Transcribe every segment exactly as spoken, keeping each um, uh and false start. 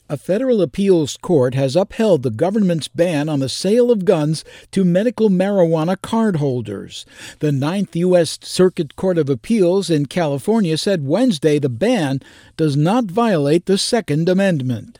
A federal appeals court has upheld the government's ban on the sale of guns to medical marijuana cardholders. The Ninth U S Circuit Court of Appeals in California said Wednesday the ban does not violate the Second Amendment.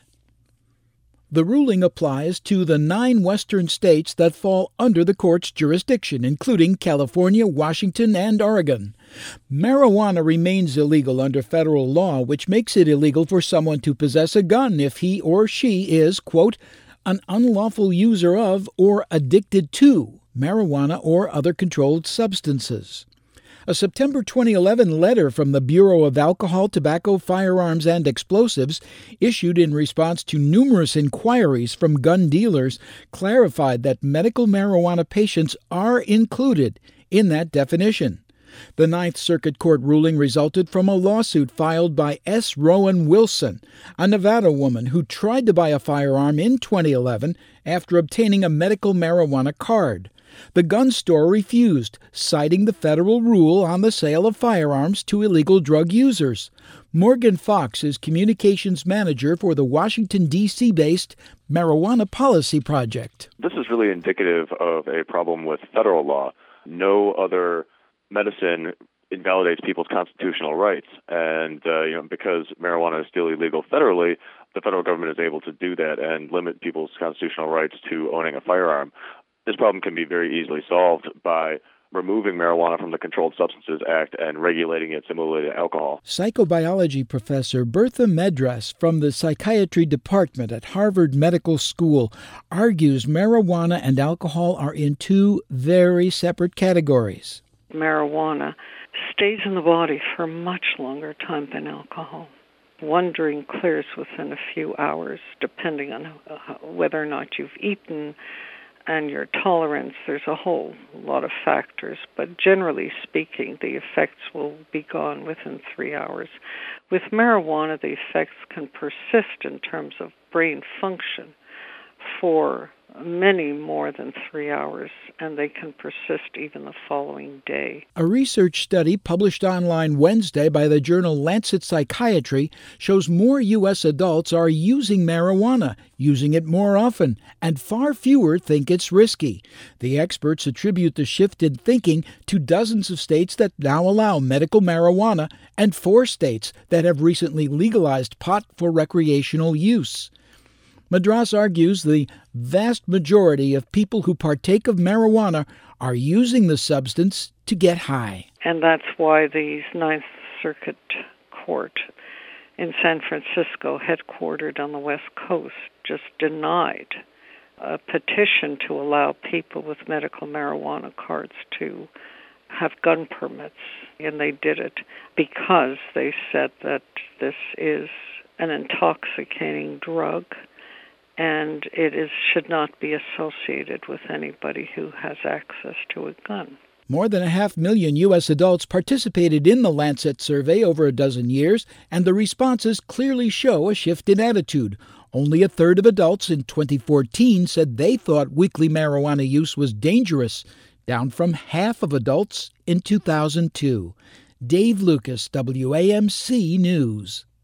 The ruling applies to the nine western states that fall under the court's jurisdiction, including California, Washington, and Oregon. Marijuana remains illegal under federal law, which makes it illegal for someone to possess a gun if he or she is, quote, an unlawful user of or addicted to marijuana or other controlled substances. A September twenty eleven letter from the Bureau of Alcohol, Tobacco, Firearms, and Explosives, issued in response to numerous inquiries from gun dealers, clarified that medical marijuana patients are included in that definition. The Ninth Circuit Court ruling resulted from a lawsuit filed by S. Rowan Wilson, a Nevada woman who tried to buy a firearm in twenty eleven after obtaining a medical marijuana card. The gun store refused, citing the federal rule on the sale of firearms to illegal drug users. Morgan Fox is communications manager for the Washington, D C based Marijuana Policy Project. This is really indicative of a problem with federal law. No other medicine invalidates people's constitutional rights. And uh, you know, because marijuana is still illegal federally, the federal government is able to do that and limit people's constitutional rights to owning a firearm. This problem can be very easily solved by removing marijuana from the Controlled Substances Act and regulating it similarly to alcohol. Psychobiology professor Bertha Medras from the Psychiatry Department at Harvard Medical School argues marijuana and alcohol are in two very separate categories. Marijuana stays in the body for a much longer time than alcohol. One drink clears within a few hours, depending on whether or not you've eaten and your tolerance. There's a whole lot of factors, but generally speaking, the effects will be gone within three hours. With marijuana, the effects can persist in terms of brain function for many more than three hours, and they can persist even the following day. A research study published online Wednesday by the journal Lancet Psychiatry shows more U S adults are using marijuana, using it more often, and far fewer think it's risky. The experts attribute the shift in thinking to dozens of states that now allow medical marijuana and four states that have recently legalized pot for recreational use. Madras argues the vast majority of people who partake of marijuana are using the substance to get high. And that's why the Ninth Circuit Court in San Francisco, headquartered on the West Coast, just denied a petition to allow people with medical marijuana cards to have gun permits. And they did it because they said that this is an intoxicating drug, and it is should not be associated with anybody who has access to a gun. More than a half million U S adults participated in the Lancet survey over a dozen years, and the responses clearly show a shift in attitude. Only a third of adults in twenty fourteen said they thought weekly marijuana use was dangerous, down from half of adults in two thousand two. Dave Lucas, W A M C News.